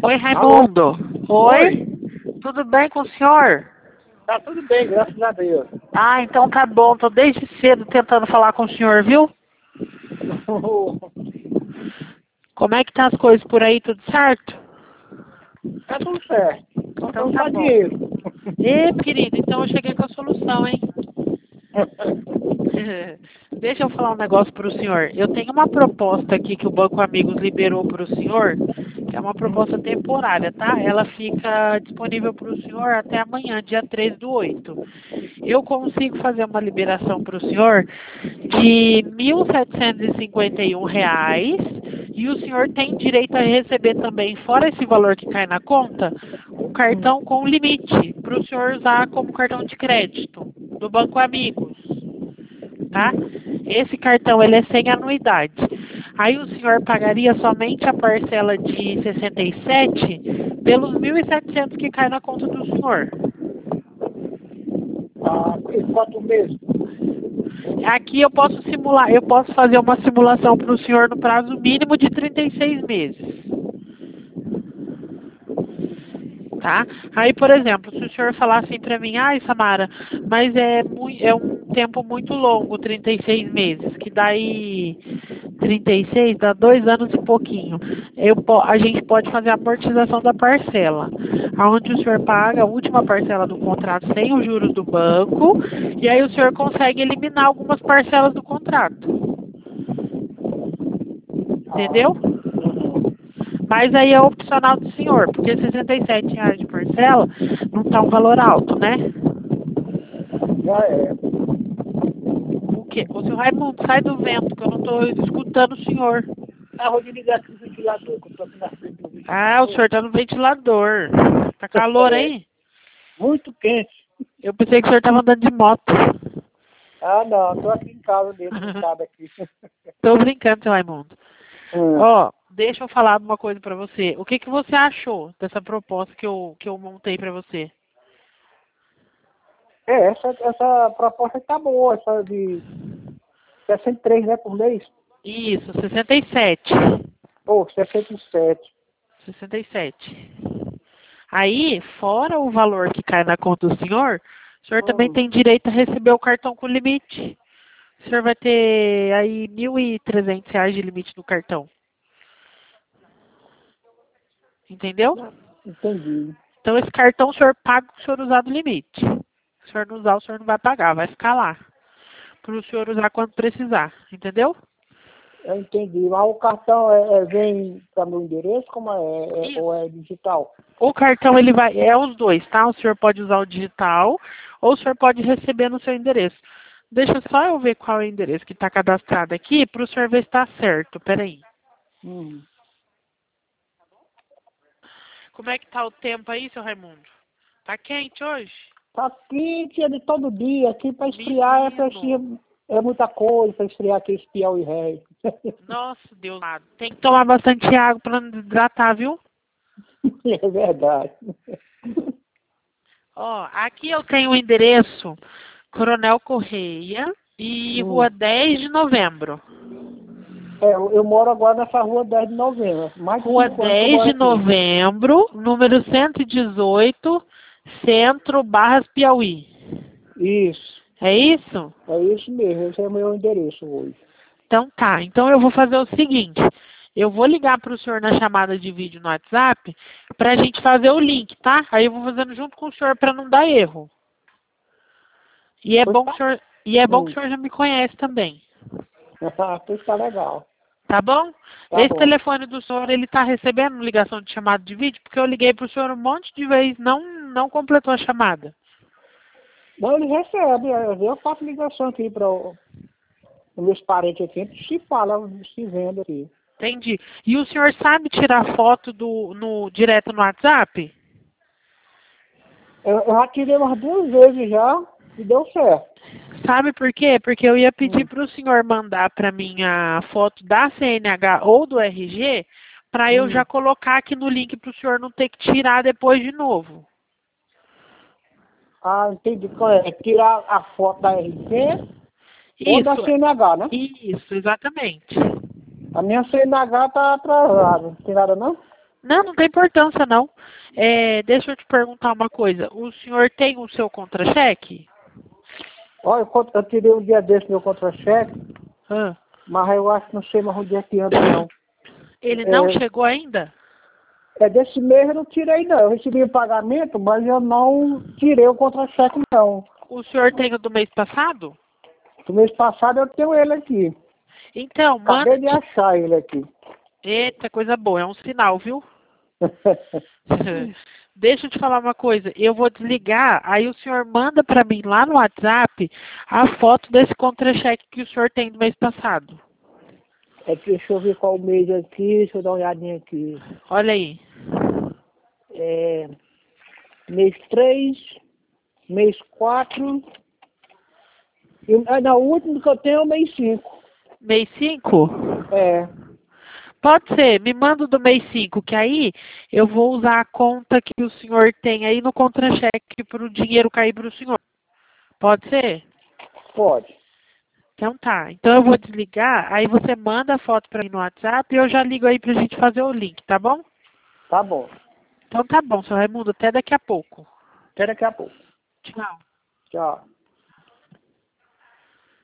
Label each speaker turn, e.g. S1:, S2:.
S1: Oi,
S2: Alô?
S1: Raimundo.
S2: Oi.
S1: Tudo bem com o senhor?
S2: Tá tudo bem, graças a Deus.
S1: Ah, então tá bom. Tô desde cedo tentando falar com o senhor, viu? Como é que tá as coisas por aí? Tudo certo?
S2: Tá tudo certo.
S1: Então
S2: Faltando
S1: tá
S2: só
S1: bom.
S2: dinheiro.
S1: Querido, então eu cheguei com a solução, hein? Deixa eu falar um negócio para o senhor. Eu tenho uma proposta aqui que o Banco Amigos liberou para o senhor, que é uma proposta temporária, tá? Ela fica disponível para o senhor até amanhã, dia 3/8. Eu consigo fazer uma liberação para o senhor de R$ 1.751 e o senhor tem direito a receber também, fora esse valor que cai na conta, um cartão com limite para o senhor usar como cartão de crédito do Banco Amigos, tá? Esse cartão ele é sem anuidade. Aí o senhor pagaria somente a parcela de 67 pelos 1.700 que cai na conta do senhor.
S2: Por 4 meses.
S1: Aqui eu posso simular, eu posso fazer uma simulação para o senhor no prazo mínimo de 36 meses. Tá? Aí, por exemplo, se o senhor falar assim para mim, ai, Samara, mas é um tempo muito longo, 36 meses, que daí 36 dá 2 anos e pouquinho. A gente pode fazer a amortização da parcela, onde o senhor paga a última parcela do contrato sem os juros do banco, e aí o senhor consegue eliminar algumas parcelas do contrato. Entendeu? Mas aí é opcional do senhor, porque R$ 67 de parcela não está um valor alto, né?
S2: Já é.
S1: O quê? Ô, seu Raimundo, sai do vento, que eu não estou escutando o senhor.
S2: Vou desligar aqui o ventilador, que eu tô aqui na frente do
S1: Ah, o
S2: ventilador.
S1: senhor está no ventilador. Tá calor
S2: É.
S1: aí?
S2: Muito quente.
S1: Eu pensei que o senhor estava andando de moto.
S2: Não, tô aqui em casa mesmo, deitado aqui.
S1: Tô brincando, seu Raimundo.
S2: Hum.
S1: Ó, deixa eu falar uma coisa pra você. O que que você achou dessa proposta que eu montei pra você?
S2: Essa proposta tá boa, essa de 63, né, por mês?
S1: Isso, 67.
S2: Ou 67.
S1: 67. Aí, fora o valor que cai na conta do senhor, o senhor também
S2: Hum.
S1: tem direito a receber o cartão com limite. O senhor vai ter aí R$ 1.300 de limite no cartão. Entendeu?
S2: Entendi.
S1: Então, esse cartão o senhor paga se o senhor usar do limite. Se o senhor não usar, o senhor não vai pagar, vai ficar lá. Para o senhor usar quando precisar. Entendeu?
S2: Eu entendi. Mas o cartão vem para meu endereço, como ou é digital?
S1: O cartão ele vai, é os dois, tá? O senhor pode usar o digital ou o senhor pode receber no seu endereço. Deixa só eu ver qual é o endereço que está cadastrado aqui para o senhor ver se está certo. Peraí.
S2: Hum.
S1: Como é que tá o tempo aí, seu Raimundo? Tá quente hoje?
S2: Tá quente é de todo dia. Aqui para esfriar
S1: Menino.
S2: é muita coisa para esfriar aqui esse Piauí Rei.
S1: Nossa, Deus. Tem que tomar bastante água para não desidratar, viu?
S2: É verdade.
S1: Ó, aqui eu tenho o endereço Coronel Correia e Rua 10 de Novembro.
S2: Eu moro agora nessa rua 10 de novembro. Mais de
S1: Rua
S2: 5 anos que eu
S1: 10
S2: moro
S1: de
S2: aqui.
S1: novembro, número 118, Centro, Barras, Piauí.
S2: Isso.
S1: É isso?
S2: É isso mesmo. Esse é o meu endereço hoje.
S1: Então tá. Então eu vou fazer o seguinte. Eu vou ligar para o senhor na chamada de vídeo no WhatsApp para a gente fazer o link, tá? Aí eu vou fazendo junto com o senhor para não dar erro. E é
S2: Pois
S1: bom que
S2: tá.
S1: o senhor, e é bom que o senhor já me conhece também.
S2: Pois tá legal.
S1: Tá bom?
S2: Tá
S1: Esse
S2: bom.
S1: telefone do senhor, ele tá recebendo ligação de chamada de vídeo, porque eu liguei pro senhor um monte de vezes, não completou a chamada.
S2: Não, ele recebe. Eu faço ligação aqui para os meus parentes aqui. A gente se fala, se vendo aqui.
S1: Entendi. E o senhor sabe tirar foto direto no WhatsApp?
S2: Eu já tirei umas 2 vezes já e deu certo.
S1: Sabe por quê? Porque eu ia pedir
S2: Hum.
S1: para o senhor mandar para mim a foto da CNH ou do RG, para eu já
S2: Hum.
S1: colocar aqui no link para o senhor não ter que tirar depois de novo.
S2: Entendi. É tirar a foto da RG ou da
S1: Isso,
S2: CNH, né?
S1: isso, exatamente.
S2: A minha CNH tá atrasada. Não tem nada não?
S1: Não, não tem importância, não. Deixa eu te perguntar uma coisa. O senhor tem o seu contra-cheque?
S2: Olha, eu tirei um dia desse meu contra-cheque, mas eu acho que não sei mais onde é que anda, não.
S1: Ele não chegou ainda?
S2: Desse mês eu não tirei, não. Eu recebi o pagamento, mas eu não tirei o contra-cheque, não.
S1: O senhor tem o do mês passado?
S2: Do mês passado eu tenho ele aqui.
S1: Então,
S2: Acabei de achar ele aqui.
S1: Eita, coisa boa, é um sinal, viu? Deixa eu te falar uma coisa, eu vou desligar, aí o senhor manda para mim lá no WhatsApp a foto desse contra-cheque que o senhor tem do mês passado.
S2: Deixa eu ver qual mês aqui, deixa eu dar uma olhadinha aqui.
S1: Olha aí.
S2: Mês 3, mês 4, não, o último que eu tenho é o mês 5.
S1: Mês 5?
S2: Pode
S1: ser, me manda o do mês 5, que aí eu vou usar a conta que o senhor tem aí no contra-cheque para o dinheiro cair para o senhor. Pode ser?
S2: Pode.
S1: Então tá. Então eu vou desligar, aí você manda a foto para mim no WhatsApp e eu já ligo aí pra gente fazer o link, tá bom?
S2: Tá bom.
S1: Então tá bom, seu Raimundo, até daqui a pouco.
S2: Até daqui a pouco.
S1: Tchau.
S2: Tchau.